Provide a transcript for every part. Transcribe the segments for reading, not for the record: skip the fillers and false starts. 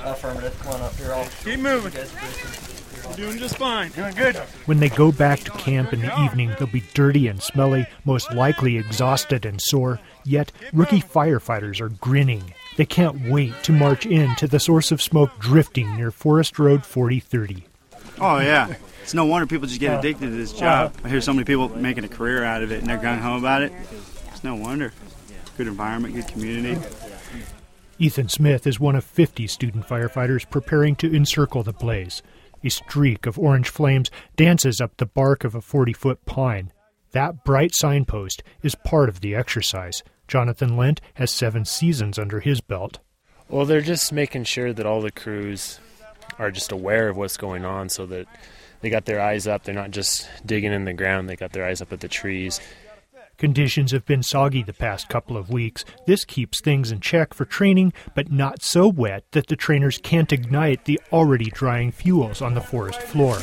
Affirmative. Come on up here. Keep moving. You're doing just fine. Doing good. When they go back to camp in the evening, they'll be dirty and smelly, most likely exhausted and sore. Yet, rookie firefighters are grinning. They can't wait to march in to the source of smoke drifting near Forest Road 4030. Oh, yeah. It's no wonder people just get addicted to this job. I hear so many people making a career out of it, and they're gung-ho about it. It's no wonder. Good environment, good community. Ethan Smith is one of 50 student firefighters preparing to encircle the blaze. A streak of orange flames dances up the bark of a 40-foot pine. That bright signpost is part of the exercise. Jonathan Lent has 7 seasons under his belt. Well, they're just making sure that all the crews are just aware of what's going on so that they got their eyes up. They're not just digging in the ground. They got their eyes up at the trees. Conditions have been soggy the past couple of weeks. This keeps things in check for training, but not so wet that the trainers can't ignite the already drying fuels on the forest floor.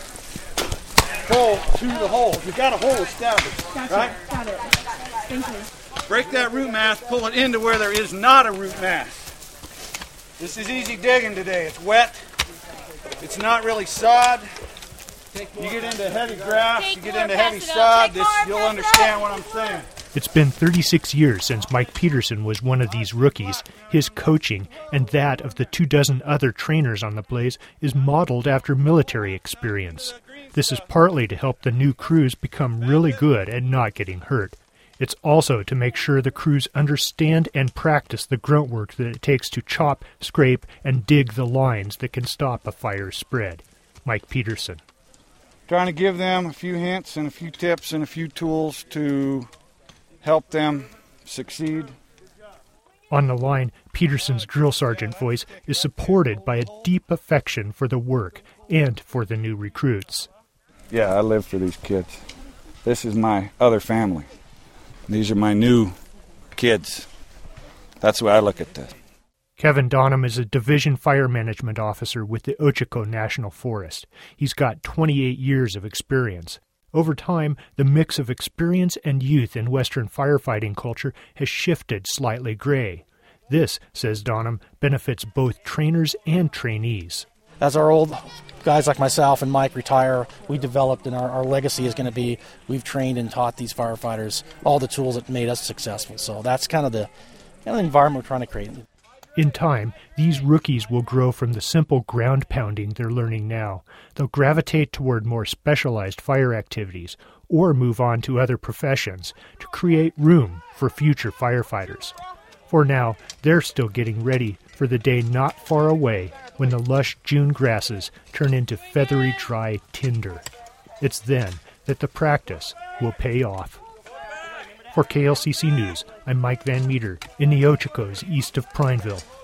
Pull to the hole. You got a hole established, gotcha. Right? Got it. Thank you. Break that root mass, pull it into where there is not a root mass. This is easy digging today. It's wet. It's not really sod. You get into heavy grass, you get into heavy sod, you'll understand what I'm saying. It's been 36 years since Mike Peterson was one of these rookies. His coaching and that of the 24 other trainers on the blaze is modeled after military experience. This is partly to help the new crews become really good at not getting hurt. It's also to make sure the crews understand and practice the grunt work that it takes to chop, scrape, and dig the lines that can stop a fire spread. Mike Peterson. Trying to give them a few hints and a few tips and a few tools to help them succeed. On the line, Peterson's drill sergeant voice is supported by a deep affection for the work and for the new recruits. Yeah, I live for these kids. This is my other family. These are my new kids. That's the way I look at this. Kevin Donham is a division fire management officer with the Ochiko National Forest. He's got 28 years of experience. Over time, the mix of experience and youth in Western firefighting culture has shifted slightly gray. This, says Donham, benefits both trainers and trainees. As our old guys like myself and Mike retire, we developed, and our legacy is going to be, we've trained and taught these firefighters all the tools that made us successful. So that's kind of the environment we're trying to create. In time, these rookies will grow from the simple ground pounding they're learning now. They'll gravitate toward more specialized fire activities or move on to other professions to create room for future firefighters. For now, they're still getting ready for the day not far away when the lush June grasses turn into feathery, dry tinder. It's then that the practice will pay off. For KLCC News, I'm Mike Van Meter in the Ochikos east of Prineville.